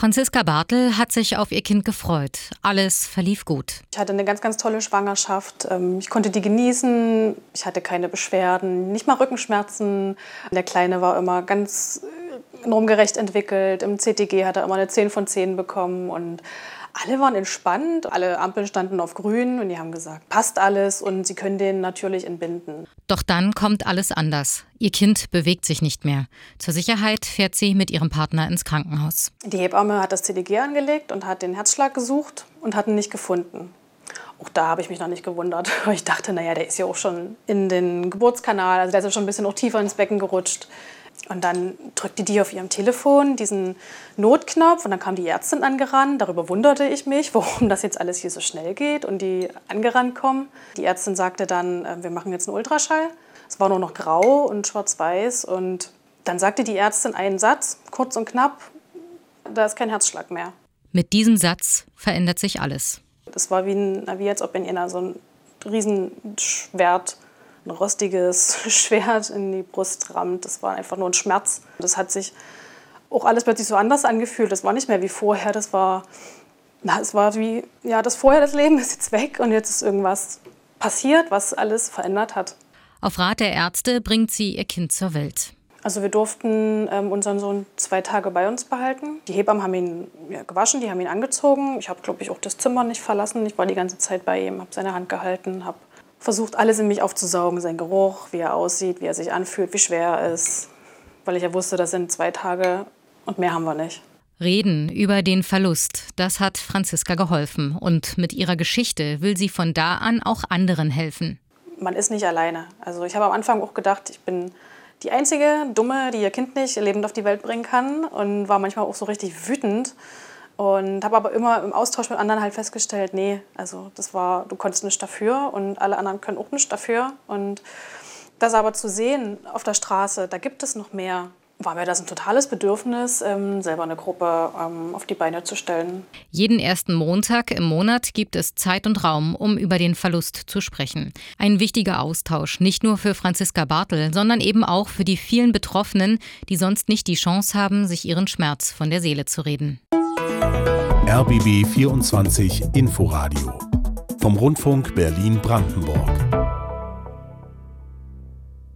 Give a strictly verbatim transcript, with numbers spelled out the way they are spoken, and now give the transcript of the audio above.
Franziska Bartel hat sich auf ihr Kind gefreut. Alles verlief gut. Ich hatte eine ganz, ganz tolle Schwangerschaft. Ich konnte die genießen. Ich hatte keine Beschwerden, nicht mal Rückenschmerzen. Der Kleine war immer ganz normgerecht entwickelt. Im C T G hat er immer eine zehn von zehn bekommen. Und alle waren entspannt. Alle Ampeln standen auf grün und die haben gesagt, passt alles und sie können den natürlich entbinden. Doch dann kommt alles anders. Ihr Kind bewegt sich nicht mehr. Zur Sicherheit fährt sie mit ihrem Partner ins Krankenhaus. Die Hebamme hat das C T G angelegt und hat den Herzschlag gesucht und hat ihn nicht gefunden. Auch da habe ich mich noch nicht gewundert. Ich dachte, naja, der ist ja auch schon in den Geburtskanal, also der ist ja schon ein bisschen auch tiefer ins Becken gerutscht. Und dann drückte die auf ihrem Telefon diesen Notknopf und dann kam die Ärztin angerannt. Darüber wunderte ich mich, warum das jetzt alles hier so schnell geht und die angerannt kommen. Die Ärztin sagte dann, wir machen jetzt einen Ultraschall. Es war nur noch grau und schwarz-weiß und dann sagte die Ärztin einen Satz, kurz und knapp, da ist kein Herzschlag mehr. Mit diesem Satz verändert sich alles. Das war wie, ein, wie als ob in ihr so ein Riesenschwert, ein rostiges Schwert in die Brust rammt. Das war einfach nur ein Schmerz. Das hat sich auch alles plötzlich so anders angefühlt. Das war nicht mehr wie vorher. Das war, na, es war wie, ja, das vorher, das Leben ist jetzt weg und jetzt ist irgendwas passiert, was alles verändert hat. Auf Rat der Ärzte bringt sie ihr Kind zur Welt. Also wir durften ähm, unseren Sohn zwei Tage bei uns behalten. Die Hebammen haben ihn ja, gewaschen, die haben ihn angezogen. Ich habe, glaube ich, auch das Zimmer nicht verlassen. Ich war die ganze Zeit bei ihm, habe seine Hand gehalten, habe versucht, alles in mich aufzusaugen, sein Geruch, wie er aussieht, wie er sich anfühlt, wie schwer er ist. Weil ich ja wusste, das sind zwei Tage und mehr haben wir nicht. Reden über den Verlust, das hat Franziska geholfen. Und mit ihrer Geschichte will sie von da an auch anderen helfen. Man ist nicht alleine. Also ich habe am Anfang auch gedacht, ich bin die einzige Dumme, die ihr Kind nicht lebend auf die Welt bringen kann. Und war manchmal auch so richtig wütend. Und habe aber immer im Austausch mit anderen halt festgestellt, nee, also das war, du konntest nichts dafür und alle anderen können auch nichts dafür. Und das aber zu sehen auf der Straße, da gibt es noch mehr, war mir das ein totales Bedürfnis, ähm, selber eine Gruppe ähm, auf die Beine zu stellen. Jeden ersten Montag im Monat gibt es Zeit und Raum, um über den Verlust zu sprechen. Ein wichtiger Austausch, nicht nur für Franziska Bartel, sondern eben auch für die vielen Betroffenen, die sonst nicht die Chance haben, sich ihren Schmerz von der Seele zu reden. R B B vierundzwanzig Inforadio vom Rundfunk Berlin-Brandenburg.